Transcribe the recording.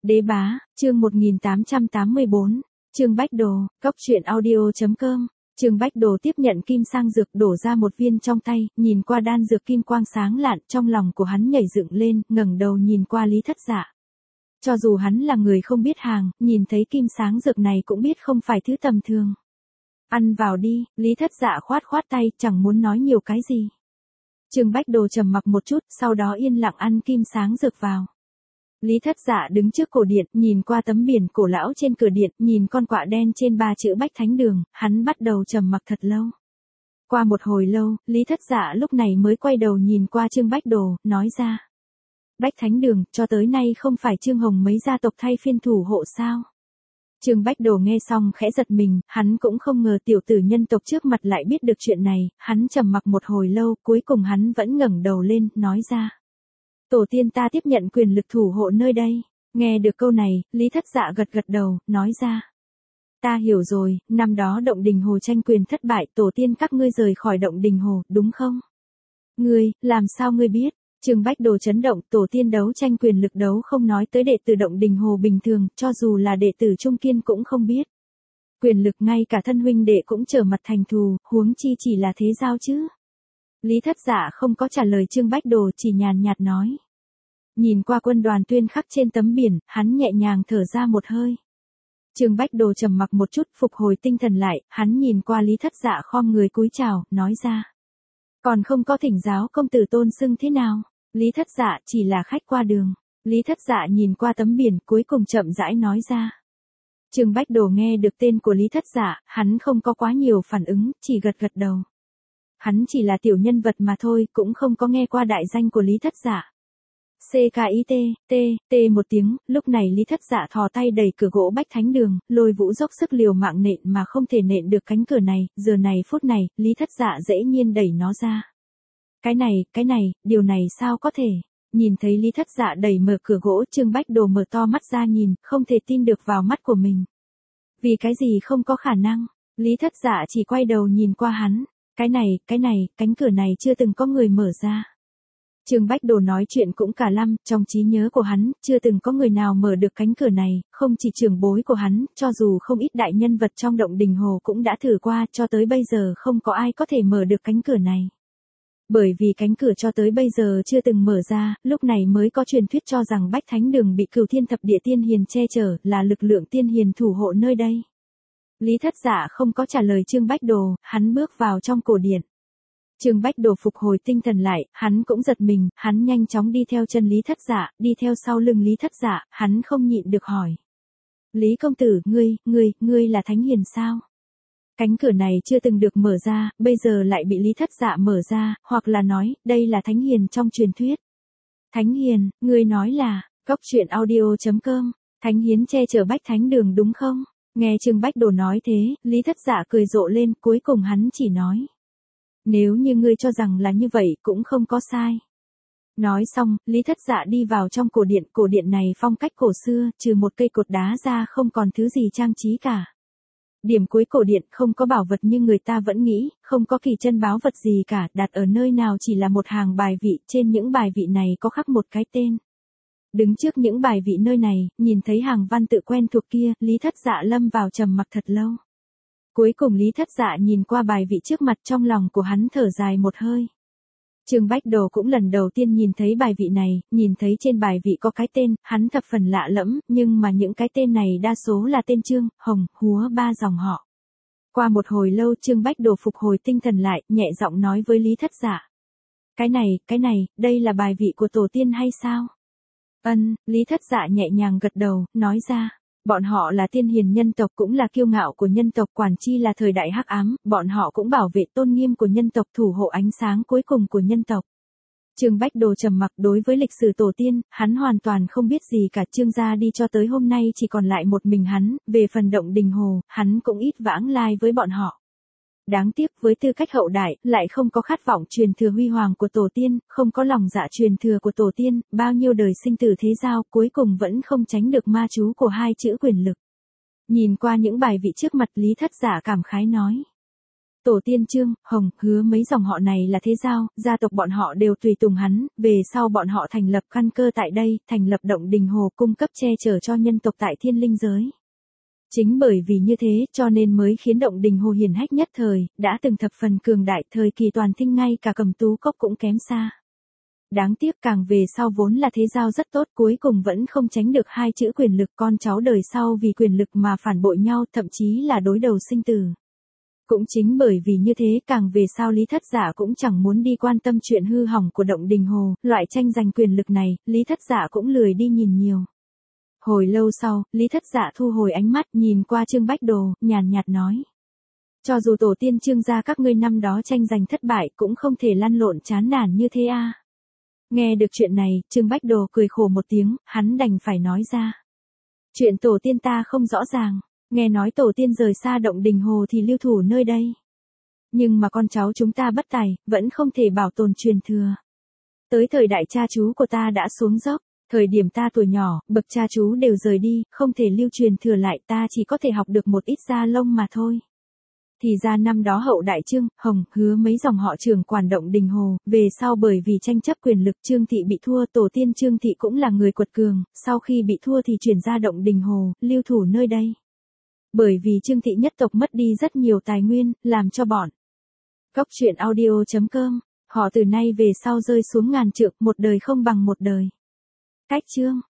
Đế bá, chương 1884, Trương Bách Đồ, cóc truyện audio.com. Trương Bách Đồ tiếp nhận kim sang dược đổ ra một viên trong tay, nhìn qua đan dược kim quang sáng lạn, trong lòng của hắn nhảy dựng lên, ngẩng đầu nhìn qua Lý Thất Dạ. Cho dù hắn là người không biết hàng, nhìn thấy kim sáng dược này cũng biết không phải thứ tầm thường. Ăn vào đi, Lý Thất Dạ khoát khoát tay, chẳng muốn nói nhiều cái gì. Trương Bách Đồ trầm mặc một chút, sau đó yên lặng ăn kim sáng dược vào. Lý Thất Dạ đứng trước cổ điện, nhìn qua tấm biển cổ lão trên cửa điện, nhìn con quạ đen trên 3 chữ Bách Thánh Đường, hắn bắt đầu trầm mặc thật lâu. Qua một hồi lâu, Lý Thất Dạ lúc này mới quay đầu nhìn qua Trương Bách Đồ, nói ra. Bách Thánh Đường, cho tới nay không phải Trương Hồng mấy gia tộc thay phiên thủ hộ sao? Trương Bách Đồ nghe xong khẽ giật mình, hắn cũng không ngờ tiểu tử nhân tộc trước mặt lại biết được chuyện này, hắn trầm mặc một hồi lâu, cuối cùng hắn vẫn ngẩng đầu lên, nói ra. Tổ tiên ta tiếp nhận quyền lực thủ hộ nơi đây. Nghe được câu này, Lý Thất Dạ gật gật đầu, nói ra. Ta hiểu rồi, năm đó động đình hồ tranh quyền thất bại, tổ tiên các ngươi rời khỏi động đình hồ, đúng không? Ngươi, làm sao ngươi biết? Trương Bách Đồ chấn động, tổ tiên đấu tranh quyền lực đấu không nói tới đệ tử động đình hồ bình thường, cho dù là đệ tử trung kiên cũng không biết. Quyền lực ngay cả thân huynh đệ cũng trở mặt thành thù, huống chi chỉ là thế giao chứ. Lý Thất Dạ không có trả lời Trương Bách Đồ, chỉ nhàn nhạt nói. Nhìn qua quân đoàn tuyên khắc trên tấm biển, hắn nhẹ nhàng thở ra một hơi. Trương Bách Đồ trầm mặc một chút, phục hồi tinh thần lại, hắn nhìn qua Lý Thất Dạ khom người cúi chào, nói ra. Còn không có thỉnh giáo công tử tôn xưng thế nào? Lý Thất Dạ chỉ là khách qua đường. Lý Thất Dạ nhìn qua tấm biển, cuối cùng chậm rãi nói ra. Trương Bách Đồ nghe được tên của Lý Thất Dạ, hắn không có quá nhiều phản ứng, chỉ gật gật đầu. Hắn chỉ là tiểu nhân vật mà thôi, cũng không có nghe qua đại danh của Lý Thất Dạ. CKIT, một tiếng, lúc này Lý Thất Dạ thò tay đẩy cửa gỗ Bách Thánh Đường, Lôi Vũ dốc sức liều mạng nện mà không thể nện được cánh cửa này, giờ này phút này, Lý Thất Dạ dễ nhiên đẩy nó ra. Cái này, điều này sao có thể? Nhìn thấy Lý Thất Dạ đẩy mở cửa gỗ, Trương Bách Đồ mở to mắt ra nhìn, không thể tin được vào mắt của mình. Vì cái gì không có khả năng? Lý Thất Dạ chỉ quay đầu nhìn qua hắn. Cái này, cánh cửa này chưa từng có người mở ra. Trương Bách Đồ nói chuyện cũng cả lăm, trong trí nhớ của hắn, chưa từng có người nào mở được cánh cửa này, không chỉ trưởng bối của hắn, cho dù không ít đại nhân vật trong động đình hồ cũng đã thử qua, cho tới bây giờ không có ai có thể mở được cánh cửa này. Bởi vì cánh cửa cho tới bây giờ chưa từng mở ra, lúc này mới có truyền thuyết cho rằng Bách Thánh Đường bị Cửu Thiên Thập Địa Tiên Hiền che chở, là lực lượng tiên hiền thủ hộ nơi đây. Lý Thất Dạ không có trả lời Trương Bách Đồ, hắn bước vào trong cổ điện. Trương Bách Đồ phục hồi tinh thần lại, hắn cũng giật mình, hắn nhanh chóng đi theo chân Lý Thất Dạ, đi theo sau lưng Lý Thất Dạ, hắn không nhịn được hỏi. Lý công tử, ngươi là Thánh Hiền sao? Cánh cửa này chưa từng được mở ra, bây giờ lại bị Lý Thất Dạ mở ra, hoặc là nói, đây là Thánh Hiền trong truyền thuyết. Thánh Hiền, ngươi nói là, cóc truyện audio.com, Thánh Hiến che chở Bách Thánh Đường đúng không? Nghe Trương Bách Đồ nói thế, Lý Thất Dạ cười rộ lên, cuối cùng hắn chỉ nói. Nếu như ngươi cho rằng là như vậy cũng không có sai. Nói xong, Lý Thất Dạ đi vào trong cổ điện này phong cách cổ xưa, trừ một cây cột đá ra không còn thứ gì trang trí cả. Điểm cuối cổ điện không có bảo vật như người ta vẫn nghĩ, không có kỳ chân báu vật gì cả, đặt ở nơi nào chỉ là một hàng bài vị, trên những bài vị này có khắc một cái tên. Đứng trước những bài vị nơi này, nhìn thấy hàng văn tự quen thuộc kia, Lý Thất Dạ lâm vào trầm mặc thật lâu. Cuối cùng Lý Thất Dạ nhìn qua bài vị trước mặt, trong lòng của hắn thở dài một hơi. Trương Bách Đồ cũng lần đầu tiên nhìn thấy bài vị này, nhìn thấy trên bài vị có cái tên, hắn thập phần lạ lẫm, nhưng mà những cái tên này đa số là tên Trương, Hồng, Húa ba dòng họ. Qua một hồi lâu Trương Bách Đồ phục hồi tinh thần lại, nhẹ giọng nói với Lý Thất Dạ. Cái này, đây là bài vị của tổ tiên hay sao? Lý Thất Dạ nhẹ nhàng gật đầu, nói ra. Bọn họ là tiên hiền nhân tộc, cũng là kiêu ngạo của nhân tộc, quản chi là thời đại hắc ám, bọn họ cũng bảo vệ tôn nghiêm của nhân tộc, thủ hộ ánh sáng cuối cùng của nhân tộc. Trương Bách Đồ trầm mặc, đối với lịch sử tổ tiên, hắn hoàn toàn không biết gì cả. Trương gia đi cho tới hôm nay chỉ còn lại một mình hắn, về phần động đình hồ, hắn cũng ít vãng lai với bọn họ. Đáng tiếc với tư cách hậu đại, lại không có khát vọng truyền thừa huy hoàng của tổ tiên, không có lòng dạ truyền thừa của tổ tiên, bao nhiêu đời sinh tử thế giao, cuối cùng vẫn không tránh được ma chú của hai chữ quyền lực. Nhìn qua những bài vị trước mặt, Lý Thất Dạ cảm khái nói. Tổ tiên Trương, Hồng, Hứa mấy dòng họ này là thế giao, gia tộc bọn họ đều tùy tùng hắn, về sau bọn họ thành lập căn cơ tại đây, thành lập động đình hồ cung cấp che chở cho nhân tộc tại thiên linh giới. Chính bởi vì như thế cho nên mới khiến động đình hồ hiển hách nhất thời, đã từng thập phần cường đại thời kỳ toàn thinh ngay cả Cầm Tú Cốc cũng kém xa. Đáng tiếc càng về sau vốn là thế giao rất tốt cuối cùng vẫn không tránh được hai chữ quyền lực con cháu đời sau vì quyền lực mà phản bội nhau thậm chí là đối đầu sinh tử. Cũng chính bởi vì như thế càng về sau Lý Thất Dạ cũng chẳng muốn đi quan tâm chuyện hư hỏng của động đình hồ, loại tranh giành quyền lực này, Lý Thất Dạ cũng lười đi nhìn nhiều. Hồi lâu sau, Lý Thất Dạ thu hồi ánh mắt nhìn qua Trương Bách Đồ, nhàn nhạt nói. Cho dù tổ tiên Trương gia các ngươi năm đó tranh giành thất bại cũng không thể lăn lộn chán nản như thế a. Nghe được chuyện này, Trương Bách Đồ cười khổ một tiếng, hắn đành phải nói ra. Chuyện tổ tiên ta không rõ ràng, nghe nói tổ tiên rời xa động đình hồ thì lưu thủ nơi đây. Nhưng mà con cháu chúng ta bất tài, vẫn không thể bảo tồn truyền thừa. Tới thời đại cha chú của ta đã xuống dốc, thời điểm ta tuổi nhỏ, bậc cha chú đều rời đi, không thể lưu truyền thừa lại ta chỉ có thể học được một ít da lông mà thôi. Thì ra năm đó hậu đại Trương, Hồng, Hứa mấy dòng họ trưởng quản động đình hồ, về sau bởi vì tranh chấp quyền lực Trương thị bị thua tổ tiên Trương thị cũng là người quật cường, sau khi bị thua thì chuyển ra động đình hồ, lưu thủ nơi đây. Bởi vì Trương thị nhất tộc mất đi rất nhiều tài nguyên, làm cho bọn Góc Truyện Audio.com, họ từ nay về sau rơi xuống ngàn trượng, một đời không bằng một đời. Cách chương